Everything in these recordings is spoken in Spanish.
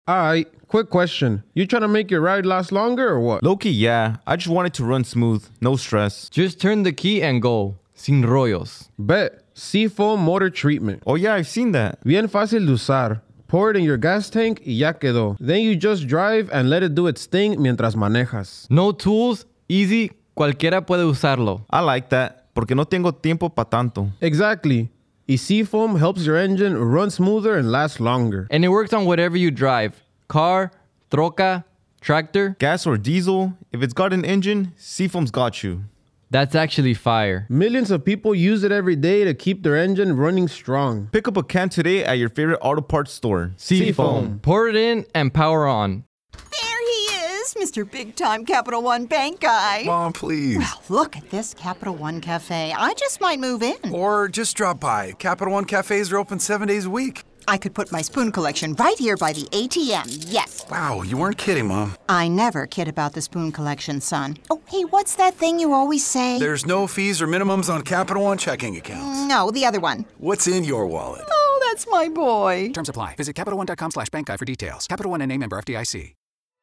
Alright, quick question. You trying to make your ride last longer or what? Low-key, yeah. I just want it to run smooth, no stress. Just turn the key and go. Sin rollos. Bet. Seafoam motor treatment. Oh yeah, I've seen that. Bien fácil de usar. Pour it in your gas tank y ya quedó. Then you just drive and let it do its thing mientras manejas. No tools, easy, cualquiera puede usarlo. I like that, porque no tengo tiempo pa' tanto. Exactly. Y Seafoam helps your engine run smoother and last longer. And it works on whatever you drive. Car, troca, tractor. Gas or diesel, if it's got an engine, Seafoam's got you. That's actually fire. Millions of people use it every day to keep their engine running strong. Pick up a can today at your favorite auto parts store. Seafoam. Pour it in and power on. There he is, Mr. Big-Time Capital One Bank guy. Mom, please. Well, look at this Capital One Cafe. I just might move in. Or just drop by. Capital One cafes are open 7 days a week. I could put my spoon collection right here by the ATM, yes. Wow, you weren't kidding, Mom. I never kid about the spoon collection, son. Oh, hey, what's that thing you always say? There's no fees or minimums on Capital One checking accounts. No, the other one. What's in your wallet? Oh, that's my boy. Terms apply. Visit CapitalOne.com/bankguy for details. Capital One N.A. member FDIC.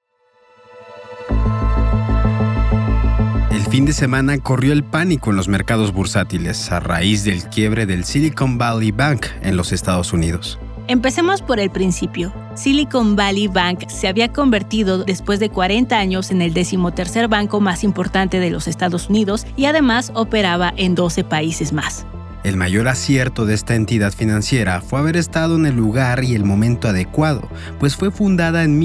El fin de semana corrió el pánico en los mercados bursátiles a raíz del quiebre del Silicon Valley Bank en los Estados Unidos. Empecemos por el principio. Silicon Valley Bank se había convertido después de 40 años en el 13º banco más importante de los Estados Unidos y además operaba en 12 países más. El mayor acierto de esta entidad financiera fue haber estado en el lugar y el momento adecuado, pues fue fundada en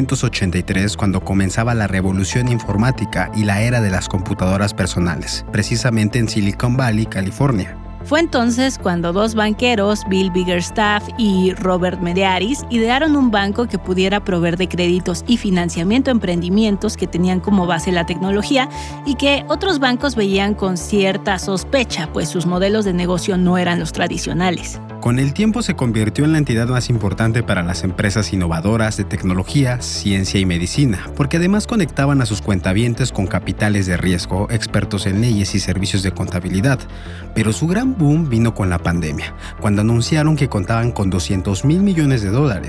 1983 cuando comenzaba la revolución informática y la era de las computadoras personales, precisamente en Silicon Valley, California. Fue entonces cuando dos banqueros, Bill Biggerstaff y Robert Mediaris, idearon un banco que pudiera proveer de créditos y financiamiento a emprendimientos que tenían como base la tecnología y que otros bancos veían con cierta sospecha, pues sus modelos de negocio no eran los tradicionales. Con el tiempo se convirtió en la entidad más importante para las empresas innovadoras de tecnología, ciencia y medicina, porque además conectaban a sus cuentavientes con capitales de riesgo, expertos en leyes y servicios de contabilidad. Pero su gran boom vino con la pandemia, cuando anunciaron que contaban con $200 mil millones,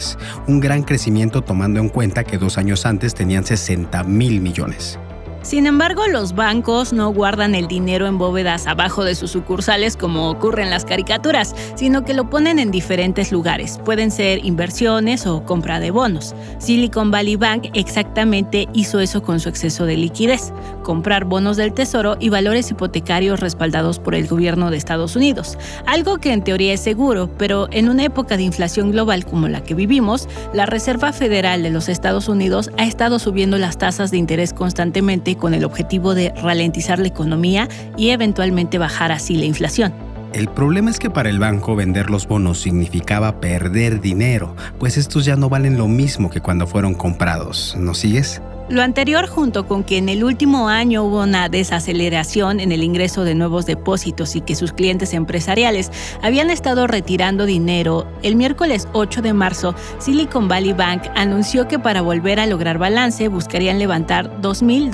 un gran crecimiento tomando en cuenta que 2 años antes tenían $60 mil millones. Sin embargo, los bancos no guardan el dinero en bóvedas abajo de sus sucursales como ocurre en las caricaturas, sino que lo ponen en diferentes lugares. Pueden ser inversiones o compra de bonos. Silicon Valley Bank exactamente hizo eso con su exceso de liquidez: comprar bonos del tesoro y valores hipotecarios respaldados por el gobierno de Estados Unidos. Algo que en teoría es seguro, pero en una época de inflación global como la que vivimos, la Reserva Federal de los Estados Unidos ha estado subiendo las tasas de interés constantemente con el objetivo de ralentizar la economía y eventualmente bajar así la inflación. El problema es que para el banco vender los bonos significaba perder dinero, pues estos ya no valen lo mismo que cuando fueron comprados. ¿Nos sigues? Lo anterior, junto con que en el último año hubo una desaceleración en el ingreso de nuevos depósitos y que sus clientes empresariales habían estado retirando dinero, el miércoles 8 de marzo, Silicon Valley Bank anunció que para volver a lograr balance buscarían levantar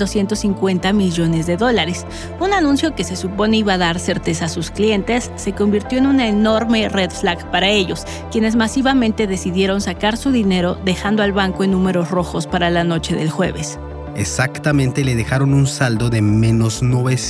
$2.250 millones. Un anuncio que se supone iba a dar certeza a sus clientes se convirtió en una enorme red flag para ellos, quienes masivamente decidieron sacar su dinero dejando al banco en números rojos para la noche del jueves. Exactamente, le dejaron un saldo de menos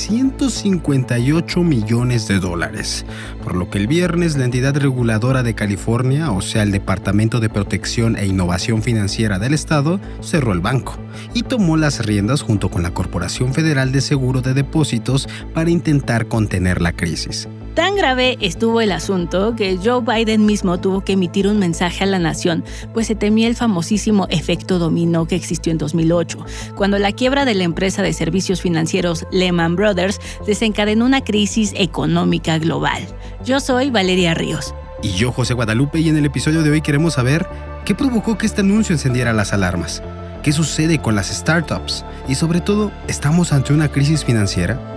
$958 millones, por lo que el viernes la entidad reguladora de California, o sea el Departamento de Protección e Innovación Financiera del estado, cerró el banco y tomó las riendas junto con la Corporación Federal de Seguro de Depósitos para intentar contener la crisis. Tan grave estuvo el asunto que Joe Biden mismo tuvo que emitir un mensaje a la nación, pues se temía el famosísimo efecto dominó que existió en 2008, cuando la quiebra de la empresa de servicios financieros Lehman Brothers desencadenó una crisis económica global. Yo soy Valeria Ríos. Y yo, José Guadalupe, y en el episodio de hoy queremos saber qué provocó que este anuncio encendiera las alarmas, qué sucede con las startups y sobre todo, ¿estamos ante una crisis financiera?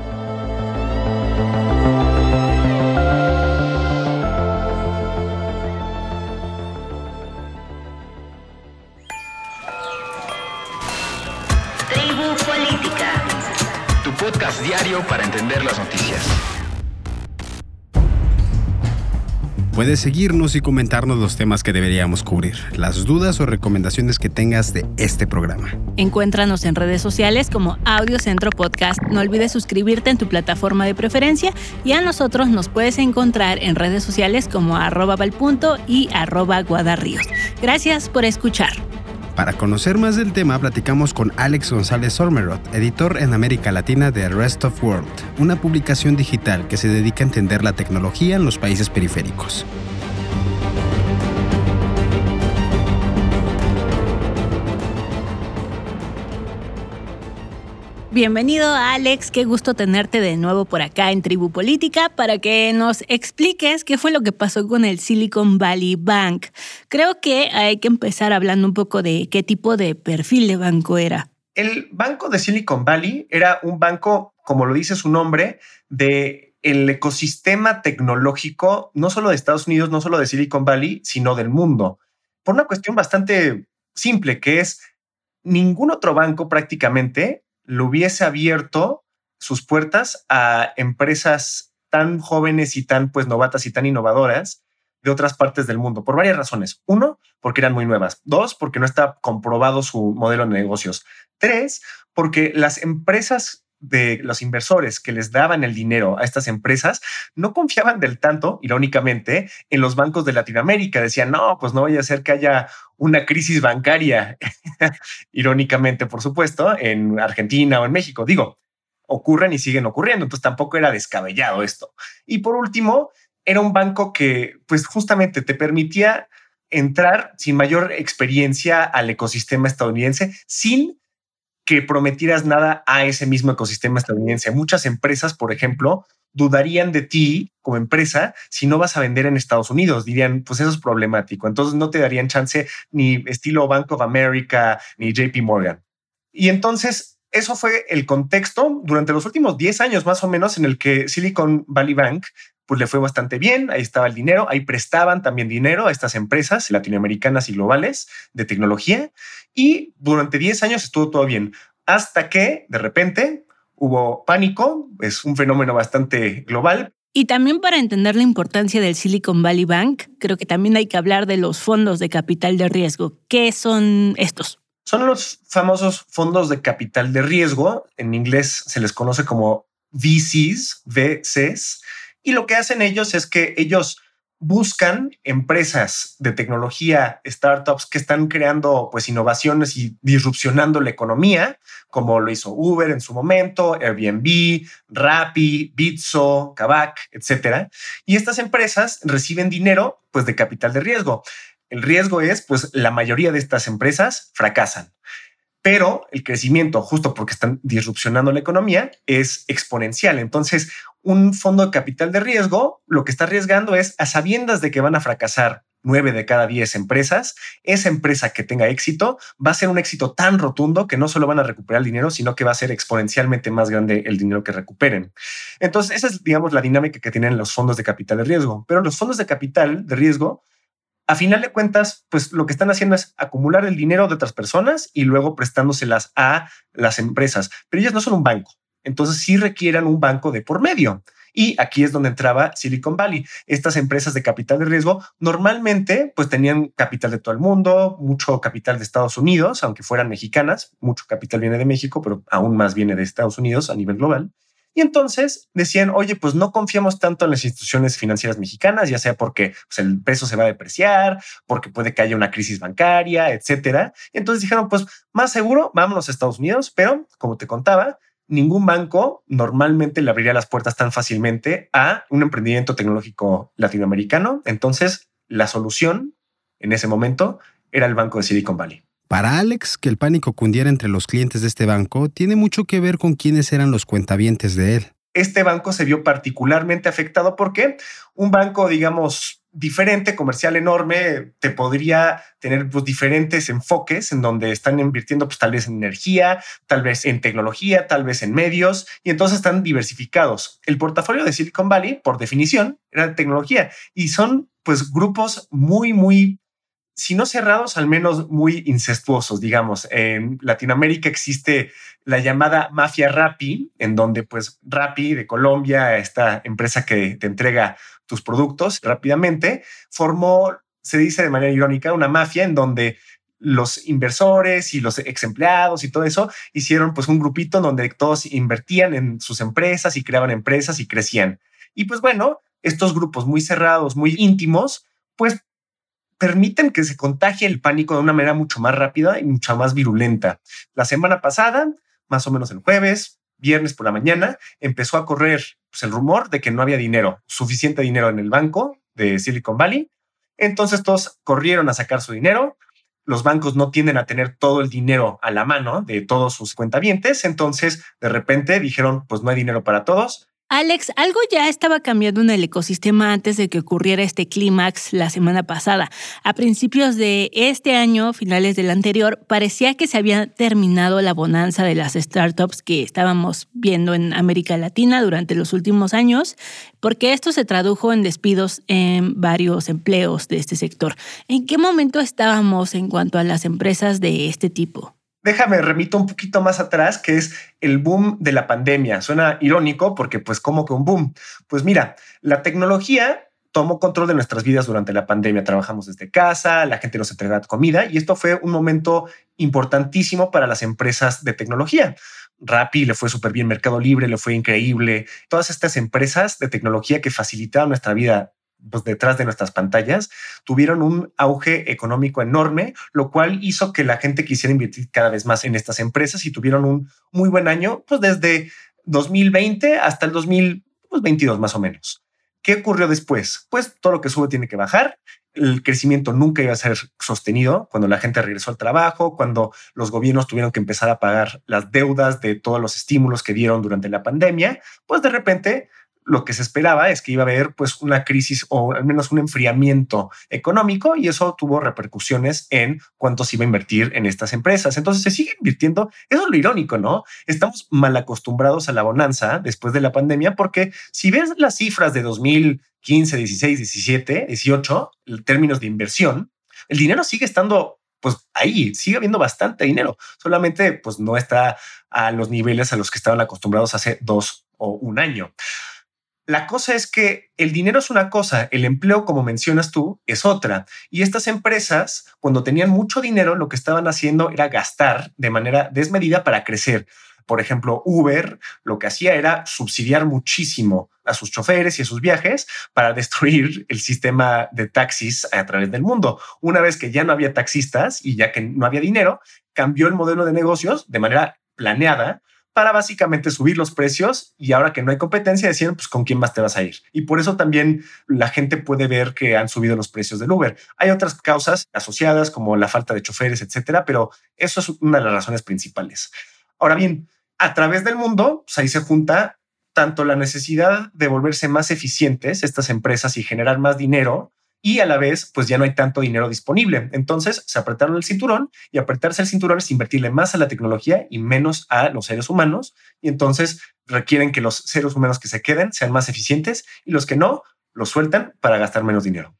Diario para entender las noticias. Puedes seguirnos y comentarnos los temas que deberíamos cubrir, las dudas o recomendaciones que tengas de este programa. Encuéntranos en redes sociales como Audiocentro Podcast. No olvides suscribirte en tu plataforma de preferencia y a nosotros nos puedes encontrar en redes sociales como @valpunto y @guadarríos. Gracias por escuchar. Para conocer más del tema, platicamos con Alex González Sormerod, editor en América Latina de Rest of World, una publicación digital que se dedica a entender la tecnología en los países periféricos. Bienvenido, Alex. Qué gusto tenerte de nuevo por acá en Tribu Política para que nos expliques qué fue lo que pasó con el Silicon Valley Bank. Creo que hay que empezar hablando un poco de qué tipo de perfil de banco era. El banco de Silicon Valley era un banco, como lo dice su nombre, del ecosistema tecnológico, no solo de Estados Unidos, no solo de Silicon Valley, sino del mundo. Por una cuestión bastante simple, que es ningún otro banco prácticamente lo hubiese abierto sus puertas a empresas tan jóvenes y tan novatas y tan innovadoras de otras partes del mundo, por varias razones. 1, porque eran muy nuevas. 2, porque no está comprobado su modelo de negocios. 3, porque las empresas de los inversores que les daban el dinero a estas empresas no confiaban del tanto, irónicamente, en los bancos de Latinoamérica. Decían, no, pues no vaya a ser que haya una crisis bancaria, irónicamente, por supuesto, en Argentina o en México. Digo, ocurren y siguen ocurriendo, entonces tampoco era descabellado esto. Y por último, era un banco que pues justamente te permitía entrar sin mayor experiencia al ecosistema estadounidense, sin que prometieras nada a ese mismo ecosistema estadounidense. Muchas empresas, por ejemplo, dudarían de ti como empresa si no vas a vender en Estados Unidos. Dirían, pues eso es problemático. Entonces no te darían chance ni estilo Bank of America ni JP Morgan. Y entonces eso fue el contexto durante los últimos 10 años más o menos en el que Silicon Valley Bank pues le fue bastante bien. Ahí estaba el dinero, ahí prestaban también dinero a estas empresas latinoamericanas y globales de tecnología. Y durante 10 años estuvo todo bien, hasta que de repente hubo pánico. Es un fenómeno bastante global. Y también para entender la importancia del Silicon Valley Bank, creo que también hay que hablar de los fondos de capital de riesgo. ¿Qué son estos? Son los famosos fondos de capital de riesgo. En inglés se les conoce como VCs. Y lo que hacen ellos es que ellos buscan empresas de tecnología, startups que están creando pues innovaciones y disrupcionando la economía, como lo hizo Uber en su momento, Airbnb, Rappi, Bitso, Kavak, etcétera. Y estas empresas reciben dinero pues de capital de riesgo. El riesgo es pues la mayoría de estas empresas fracasan. Pero el crecimiento, justo porque están disrupcionando la economía, es exponencial. Entonces, un fondo de capital de riesgo lo que está arriesgando es, a sabiendas de que van a fracasar 9 de cada 10 empresas, esa empresa que tenga éxito va a ser un éxito tan rotundo que no solo van a recuperar el dinero, sino que va a ser exponencialmente más grande el dinero que recuperen. Entonces, esa es, digamos, la dinámica que tienen los fondos de capital de riesgo. Pero los fondos de capital de riesgo, a final de cuentas, pues lo que están haciendo es acumular el dinero de otras personas y luego prestándoselas a las empresas. Pero ellos no son un banco. Entonces sí requieren un banco de por medio. Y aquí es donde entraba Silicon Valley. Estas empresas de capital de riesgo normalmente pues tenían capital de todo el mundo, mucho capital de Estados Unidos, aunque fueran mexicanas. Mucho capital viene de México, pero aún más viene de Estados Unidos a nivel global. Y entonces decían, oye, pues no confiamos tanto en las instituciones financieras mexicanas, ya sea porque pues, el peso se va a depreciar, porque puede que haya una crisis bancaria, etcétera. Y entonces dijeron, pues más seguro, vámonos a Estados Unidos. Pero como te contaba, ningún banco normalmente le abriría las puertas tan fácilmente a un emprendimiento tecnológico latinoamericano. Entonces la solución en ese momento era el banco de Silicon Valley. Para Alex, que el pánico cundiera entre los clientes de este banco tiene mucho que ver con quiénes eran los cuentavientes de él. Este banco se vio particularmente afectado porque un banco, digamos, diferente, comercial enorme, te podría tener pues, diferentes enfoques en donde están invirtiendo pues, tal vez en energía, tal vez en tecnología, tal vez en medios, y entonces están diversificados. El portafolio de Silicon Valley, por definición, era de tecnología y son pues grupos muy si no cerrados, al menos muy incestuosos, digamos. En Latinoamérica existe la llamada mafia Rappi, en donde pues Rappi de Colombia, esta empresa que te entrega tus productos rápidamente, formó, se dice de manera irónica, una mafia en donde los inversores y los ex empleados y todo eso hicieron pues un grupito donde todos invertían en sus empresas y creaban empresas y crecían. Y pues bueno, estos grupos muy cerrados, muy íntimos, pues permiten que se contagie el pánico de una manera mucho más rápida y mucho más virulenta. La semana pasada, más o menos el jueves, viernes por la mañana, empezó a correr pues, el rumor de que no había dinero, suficiente dinero en el banco de Silicon Valley. Entonces todos corrieron a sacar su dinero. Los bancos no tienden a tener todo el dinero a la mano de todos sus cuentavientes. Entonces, de repente dijeron, pues no hay dinero para todos. Alex, algo ya estaba cambiando en el ecosistema antes de que ocurriera este clímax la semana pasada. A principios de este año, finales del anterior, parecía que se había terminado la bonanza de las startups que estábamos viendo en América Latina durante los últimos años, porque esto se tradujo en despidos en varios empleos de este sector. ¿En qué momento estábamos en cuanto a las empresas de este tipo? Déjame remito un poquito más atrás, que es el boom de la pandemia. Suena irónico porque, pues, ¿cómo que un boom? Pues mira, la tecnología tomó control de nuestras vidas durante la pandemia. Trabajamos desde casa, la gente nos entregaba comida y esto fue un momento importantísimo para las empresas de tecnología. Rappi le fue súper bien, Mercado Libre le fue increíble. Todas estas empresas de tecnología que facilitaron nuestra vida pues detrás de nuestras pantallas, tuvieron un auge económico enorme, lo cual hizo que la gente quisiera invertir cada vez más en estas empresas y tuvieron un muy buen año, pues desde 2020 hasta el 2022 más o menos. ¿Qué ocurrió después? Pues todo lo que sube tiene que bajar. El crecimiento nunca iba a ser sostenido cuando la gente regresó al trabajo, cuando los gobiernos tuvieron que empezar a pagar las deudas de todos los estímulos que dieron durante la pandemia, pues de repente lo que se esperaba es que iba a haber pues una crisis o al menos un enfriamiento económico y eso tuvo repercusiones en cuánto se iba a invertir en estas empresas. Entonces se sigue invirtiendo. Eso es lo irónico, ¿no? Estamos mal acostumbrados a la bonanza después de la pandemia porque si ves las cifras de 2015, 16, 17, 18, en términos de inversión, el dinero sigue estando pues ahí, sigue habiendo bastante dinero. Solamente pues no está a los niveles a los que estaban acostumbrados hace 2 o 1 año. La cosa es que el dinero es una cosa, el empleo, como mencionas tú, es otra. Y estas empresas, cuando tenían mucho dinero, lo que estaban haciendo era gastar de manera desmedida para crecer. Por ejemplo, Uber lo que hacía era subsidiar muchísimo a sus choferes y a sus viajes para destruir el sistema de taxis a través del mundo. Una vez que ya no había taxistas y ya que no había dinero, cambió el modelo de negocios de manera planeada para básicamente subir los precios y ahora que no hay competencia decían pues con quién más te vas a ir. Y por eso también la gente puede ver que han subido los precios del Uber. Hay otras causas asociadas como la falta de choferes, etcétera, pero eso es una de las razones principales. Ahora bien, a través del mundo, pues ahí se junta tanto la necesidad de volverse más eficientes estas empresas y generar más dinero y a la vez pues ya no hay tanto dinero disponible. Entonces se apretaron el cinturón y apretarse el cinturón es invertirle más a la tecnología y menos a los seres humanos y entonces requieren que los seres humanos que se queden sean más eficientes y los que no los sueltan para gastar menos dinero.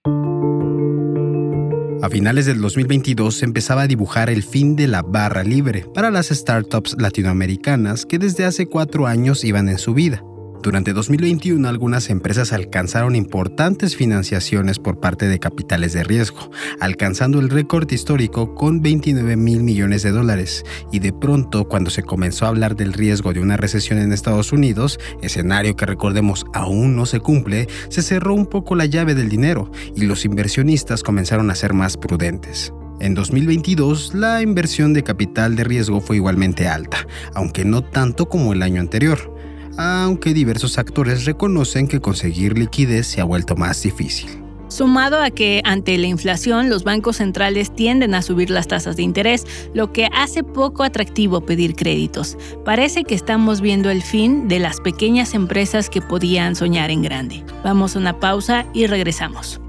A finales del 2022 se empezaba a dibujar el fin de la barra libre para las startups latinoamericanas que desde hace 4 años iban en subida. Durante 2021, algunas empresas alcanzaron importantes financiaciones por parte de capitales de riesgo, alcanzando el récord histórico con $29,000 millones. Y de pronto, cuando se comenzó a hablar del riesgo de una recesión en Estados Unidos, escenario que recordemos aún no se cumple, se cerró un poco la llave del dinero y los inversionistas comenzaron a ser más prudentes. En 2022, la inversión de capital de riesgo fue igualmente alta, aunque no tanto como el año anterior. Aunque diversos actores reconocen que conseguir liquidez se ha vuelto más difícil. Sumado a que ante la inflación los bancos centrales tienden a subir las tasas de interés, lo que hace poco atractivo pedir créditos. Parece que estamos viendo el fin de las pequeñas empresas que podían soñar en grande. Vamos a una pausa y regresamos.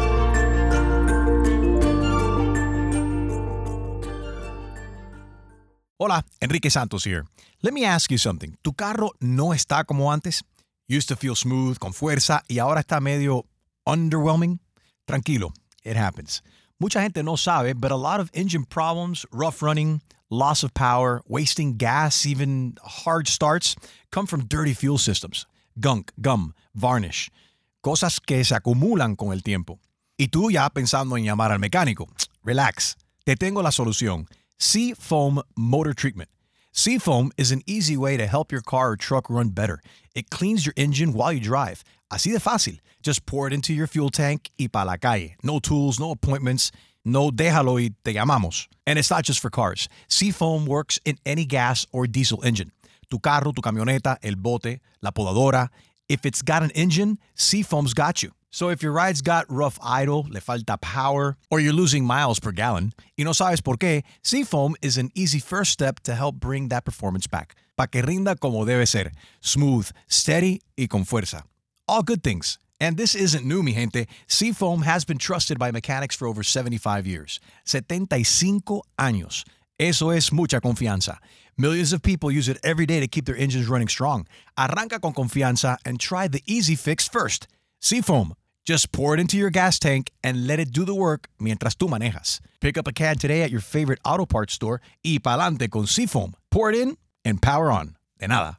Hola, Enrique Santos here. Let me ask you something. ¿Tu carro no está como antes? Used to feel smooth, con fuerza, y ahora está medio underwhelming? Tranquilo, it happens. Mucha gente no sabe, but a lot of engine problems, rough running, loss of power, wasting gas, even hard starts, come from dirty fuel systems. Gunk, gum, varnish. Cosas que se acumulan con el tiempo. Y tú ya pensando en llamar al mecánico. Relax. Te tengo la solución. Seafoam Motor Treatment. Seafoam is an easy way to help your car or truck run better. It cleans your engine while you drive. Así de fácil. Just pour it into your fuel tank y pa' la calle. No tools, no appointments. No déjalo y te llamamos. And it's not just for cars. Seafoam works in any gas or diesel engine. Tu carro, tu camioneta, el bote, la podadora. If it's got an engine, Seafoam's got you. So if your ride's got rough idle, le falta power, or you're losing miles per gallon, y no sabes por qué, Seafoam is an easy first step to help bring that performance back. Pa' que rinda como debe ser. Smooth, steady y con fuerza. All good things. And this isn't new, mi gente. Seafoam has been trusted by mechanics for over 75 years. 75 años. Eso es mucha confianza. Millions of people use it every day to keep their engines running strong. Arranca con confianza and try the easy fix first. Seafoam. Just pour it into your gas tank and let it do the work mientras tú manejas. Pick up a can today at your favorite auto parts store y pa'lante con Seafoam. Pour it in and power on. De nada.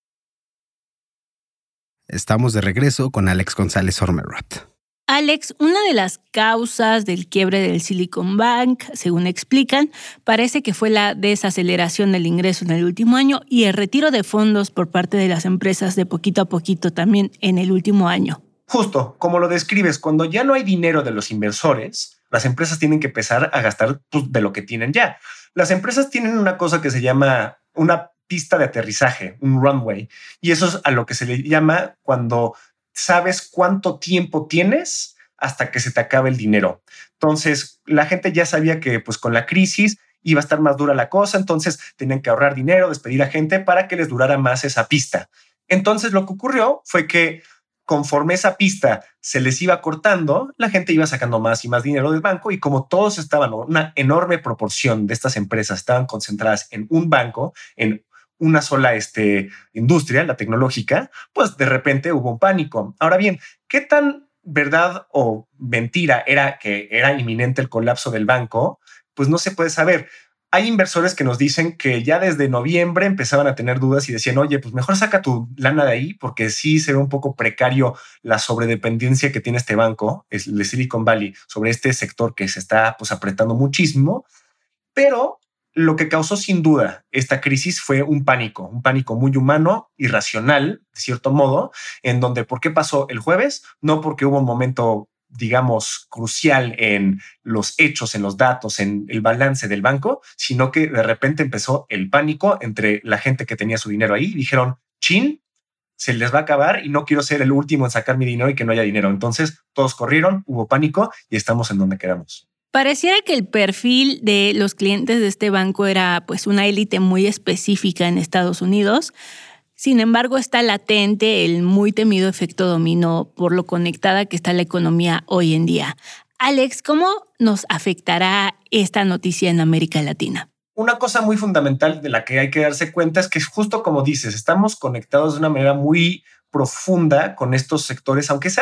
Estamos de regreso con Alex González Ormerod. Alex, una de las causas del quiebre del Silicon Bank, según explican, parece que fue la desaceleración del ingreso en el último año y el retiro de fondos por parte de las empresas de poquito a poquito también en el último año. Justo, como lo describes, cuando ya no hay dinero de los inversores, las empresas tienen que empezar a gastar de lo que tienen ya. Las empresas tienen una cosa que se llama una pista de aterrizaje, un runway, y eso es a lo que se le llama cuando sabes cuánto tiempo tienes hasta que se te acabe el dinero. Entonces, la gente ya sabía que pues, con la crisis iba a estar más dura la cosa, entonces tenían que ahorrar dinero, despedir a gente para que les durara más esa pista. Entonces, lo que ocurrió fue que conforme esa pista se les iba cortando, la gente iba sacando más y más dinero del banco y como todos estaban, una enorme proporción de estas empresas estaban concentradas en un banco, en una sola industria, la tecnológica, pues de repente hubo un pánico. Ahora bien, ¿qué tan verdad o mentira era que era inminente el colapso del banco? Pues no se puede saber. Hay inversores que nos dicen que ya desde noviembre empezaban a tener dudas y decían, oye, pues mejor saca tu lana de ahí porque sí se ve un poco precario la sobredependencia que tiene este banco, el de Silicon Valley, sobre este sector que se está pues apretando muchísimo. Pero lo que causó sin duda esta crisis fue un pánico muy humano, irracional, de cierto modo, en donde ¿por qué pasó el jueves? No porque hubo un momento digamos, crucial en los hechos, en los datos, en el balance del banco, sino que de repente empezó el pánico entre la gente que tenía su dinero ahí. Dijeron, chin, se les va a acabar y no quiero ser el último en sacar mi dinero y que no haya dinero. Entonces todos corrieron, hubo pánico y estamos en donde queramos. Pareciera que el perfil de los clientes de este banco era pues una élite muy específica en Estados Unidos. Sin embargo, está latente el muy temido efecto dominó por lo conectada que está la economía hoy en día. Alex, ¿cómo nos afectará esta noticia en América Latina? Una cosa muy fundamental de la que hay que darse cuenta es que justo como dices, estamos conectados de una manera muy profunda con estos sectores, aunque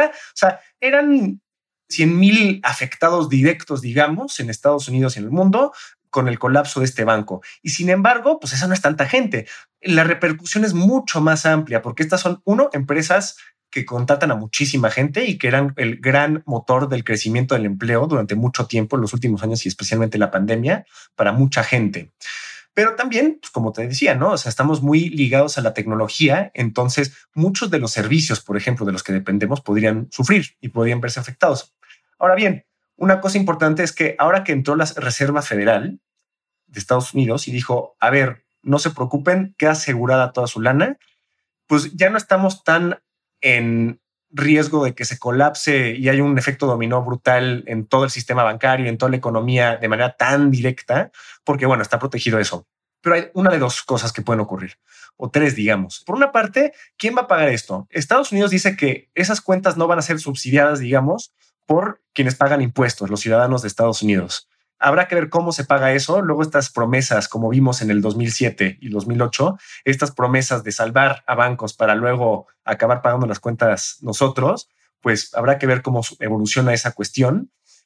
eran 100,000 afectados directos, digamos, en Estados Unidos y en el mundo, con el colapso de este banco. Y sin embargo, pues esa no es tanta gente. La repercusión es mucho más amplia porque estas son, empresas que contratan a muchísima gente y que eran el gran motor del crecimiento del empleo durante mucho tiempo, en los últimos años y especialmente la pandemia, para mucha gente. Pero también, pues como te decía, ¿no? Estamos muy ligados a la tecnología, entonces muchos de los servicios, por ejemplo, de los que dependemos, podrían sufrir y podrían verse afectados. Ahora bien, una cosa importante es que ahora que entró la Reserva Federal de Estados Unidos y dijo, a ver, no se preocupen, queda asegurada toda su lana, pues ya no estamos tan en riesgo de que se colapse y haya un efecto dominó brutal en todo el sistema bancario y en toda la economía de manera tan directa, porque bueno, está protegido eso. Pero hay una de dos cosas que pueden ocurrir, o tres, digamos. Por una parte, ¿quién va a pagar esto? Estados Unidos dice que esas cuentas no van a ser subsidiadas, digamos, por quienes pagan impuestos, los ciudadanos de Estados Unidos. Habrá que ver cómo se paga eso. Luego estas promesas, como vimos en el 2007 y 2008, estas promesas de salvar a bancos para luego acabar pagando las cuentas nosotros, pues habrá que ver cómo evoluciona esa cuestión.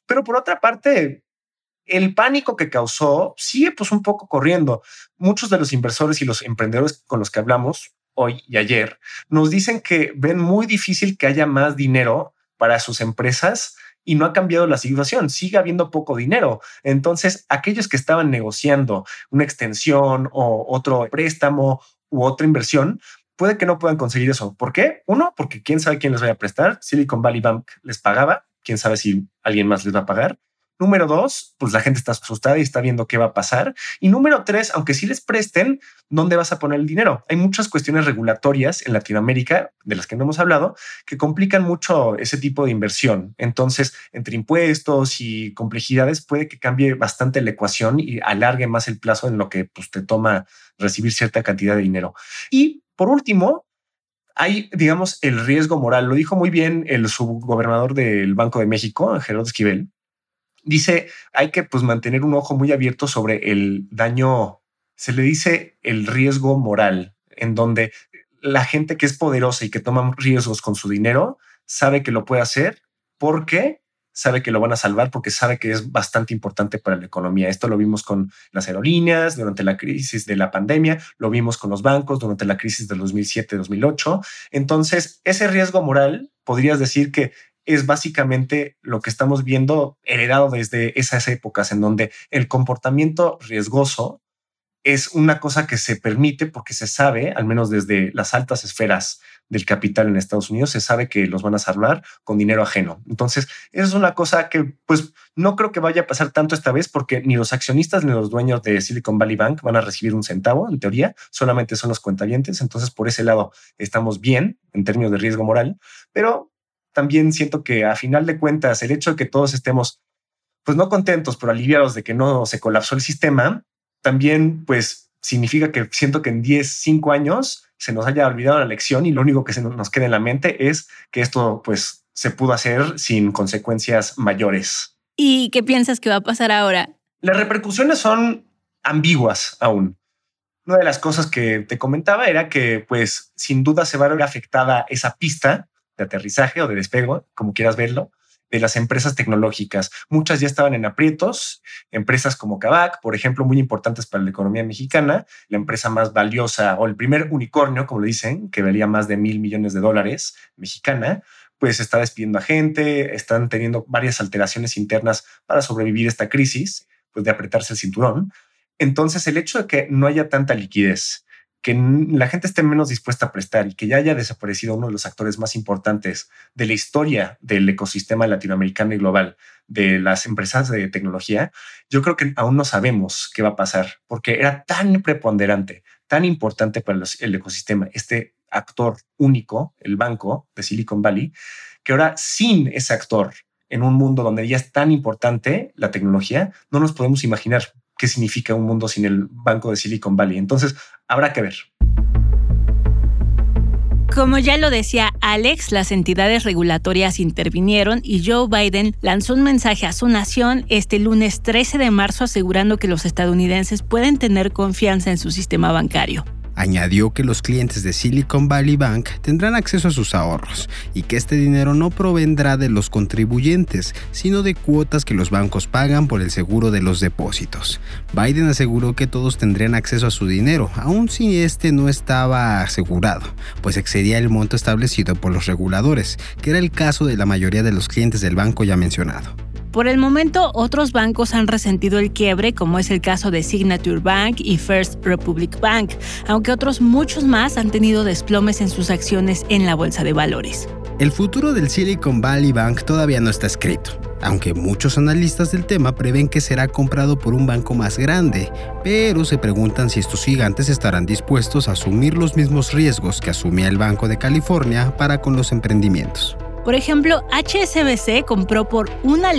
Pero por otra parte, el pánico que causó sigue pues un poco corriendo. Muchos de los inversores y los emprendedores con los que hablamos hoy y ayer nos dicen que ven muy difícil que haya más dinero para sus empresas y no ha cambiado la situación, sigue habiendo poco dinero. Entonces, aquellos que estaban negociando una extensión o otro préstamo u otra inversión, puede que no puedan conseguir eso. ¿Por qué? Uno, porque quién sabe quién les vaya a prestar. Silicon Valley Bank les pagaba, quién sabe si alguien más les va a pagar. Número dos, pues la gente está asustada y está viendo qué va a pasar. Y número tres, aunque sí les presten, ¿dónde vas a poner el dinero? Hay muchas cuestiones regulatorias en Latinoamérica, de las que no hemos hablado, que complican mucho ese tipo de inversión. Entonces, entre impuestos y complejidades, puede que cambie bastante la ecuación y alargue más el plazo en lo que pues, te toma recibir cierta cantidad de dinero. Y por último, hay, digamos, el riesgo moral. Lo dijo muy bien el subgobernador del Banco de México, Gerardo Esquivel. Dice, hay que pues mantener un ojo muy abierto sobre el daño, se le dice el riesgo moral, en donde la gente que es poderosa y que toma riesgos con su dinero sabe que lo puede hacer porque sabe que lo van a salvar, porque sabe que es bastante importante para la economía. Esto lo vimos con las aerolíneas durante la crisis de la pandemia, lo vimos con los bancos durante la crisis del 2007-2008. Entonces, ese riesgo moral, podrías decir que es básicamente lo que estamos viendo heredado desde esas épocas en donde el comportamiento riesgoso es una cosa que se permite porque se sabe, al menos desde las altas esferas del capital en Estados Unidos, se sabe que los van a salvar con dinero ajeno. Entonces, eso es una cosa que pues no creo que vaya a pasar tanto esta vez porque ni los accionistas ni los dueños de Silicon Valley Bank van a recibir un centavo, en teoría, solamente son los cuentavientes. Entonces, por ese lado estamos bien en términos de riesgo moral, pero también siento que a final de cuentas el hecho de que todos estemos pues no contentos, pero aliviados de que no se colapsó el sistema, también pues significa que siento que en 5 años se nos haya olvidado la lección y lo único que se nos queda en la mente es que esto pues se pudo hacer sin consecuencias mayores. ¿Y qué piensas que va a pasar ahora? Las repercusiones son ambiguas aún. Una de las cosas que te comentaba era que pues sin duda se va a ver afectada esa pista de aterrizaje o de despego, como quieras verlo, de las empresas tecnológicas. Muchas ya estaban en aprietos, empresas como Kavak, por ejemplo, muy importantes para la economía mexicana, la empresa más valiosa o el primer unicornio, como le dicen, que valía más de $1,000 millones mexicana, pues está despidiendo a gente, están teniendo varias alteraciones internas para sobrevivir esta crisis, pues de apretarse el cinturón. Entonces, el hecho de que no haya tanta liquidez, que la gente esté menos dispuesta a prestar y que ya haya desaparecido uno de los actores más importantes de la historia del ecosistema latinoamericano y global de las empresas de tecnología, yo creo que aún no sabemos qué va a pasar porque era tan preponderante, tan importante para el ecosistema, este actor único, el banco de Silicon Valley, que ahora sin ese actor en un mundo donde ya es tan importante la tecnología, no nos podemos imaginar qué significa un mundo sin el banco de Silicon Valley. Entonces, habrá que ver. Como ya lo decía Alex, las entidades regulatorias intervinieron y Joe Biden lanzó un mensaje a su nación este lunes 13 de marzo asegurando que los estadounidenses pueden tener confianza en su sistema bancario. Añadió que los clientes de Silicon Valley Bank tendrán acceso a sus ahorros y que este dinero no provendrá de los contribuyentes, sino de cuotas que los bancos pagan por el seguro de los depósitos. Biden aseguró que todos tendrían acceso a su dinero, aun si este no estaba asegurado, pues excedía el monto establecido por los reguladores, que era el caso de la mayoría de los clientes del banco ya mencionado. Por el momento, otros bancos han resentido el quiebre, como es el caso de Signature Bank y First Republic Bank, aunque otros muchos más han tenido desplomes en sus acciones en la bolsa de valores. El futuro del Silicon Valley Bank todavía no está escrito, aunque muchos analistas del tema prevén que será comprado por un banco más grande, pero se preguntan si estos gigantes estarán dispuestos a asumir los mismos riesgos que asumía el Banco de California para con los emprendimientos. Por ejemplo, HSBC compró por $1,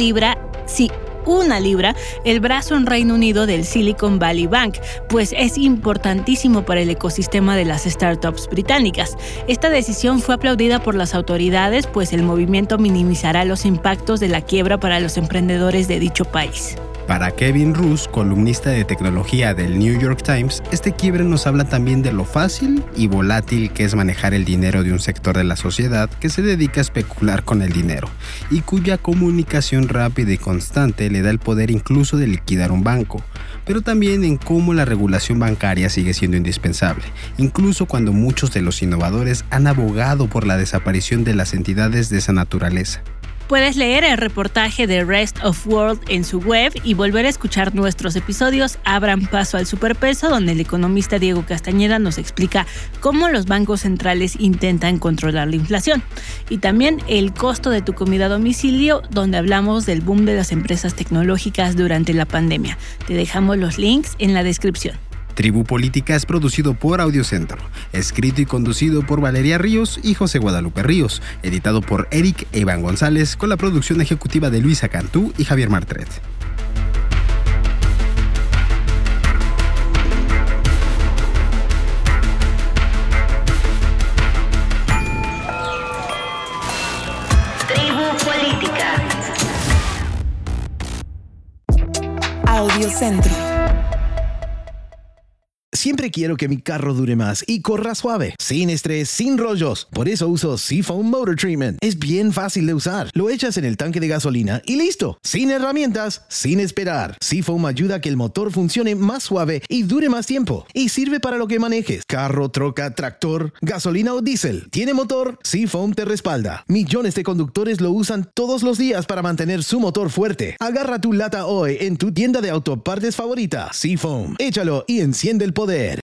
el brazo en Reino Unido del Silicon Valley Bank, pues es importantísimo para el ecosistema de las startups británicas. Esta decisión fue aplaudida por las autoridades, pues el movimiento minimizará los impactos de la quiebra para los emprendedores de dicho país. Para Kevin Roose, columnista de tecnología del New York Times, este quiebre nos habla también de lo fácil y volátil que es manejar el dinero de un sector de la sociedad que se dedica a especular con el dinero y cuya comunicación rápida y constante le da el poder incluso de liquidar un banco, pero también en cómo la regulación bancaria sigue siendo indispensable, incluso cuando muchos de los innovadores han abogado por la desaparición de las entidades de esa naturaleza. Puedes leer el reportaje de Rest of World en su web y volver a escuchar nuestros episodios Abran Paso al Superpeso, donde el economista Diego Castañeda nos explica cómo los bancos centrales intentan controlar la inflación. Y también El costo de tu comida a domicilio, donde hablamos del boom de las empresas tecnológicas durante la pandemia. Te dejamos los links en la descripción. Tribu Política es producido por Audiocentro, escrito y conducido por Valeria Ríos y José Guadalupe Ríos, editado por Eric e Iván González, con la producción ejecutiva de Luisa Cantú y Javier Martret. Tribu Política. Audiocentro. Siempre quiero que mi carro dure más y corra suave, sin estrés, sin rollos. Por eso uso Seafoam Motor Treatment. Es bien fácil de usar. Lo echas en el tanque de gasolina y listo. Sin herramientas, sin esperar. Seafoam ayuda a que el motor funcione más suave y dure más tiempo. Y sirve para lo que manejes. Carro, troca, tractor, gasolina o diésel. ¿Tiene motor? Seafoam te respalda. Millones de conductores lo usan todos los días para mantener su motor fuerte. Agarra tu lata hoy en tu tienda de autopartes favorita. Seafoam. Échalo y enciende el poder.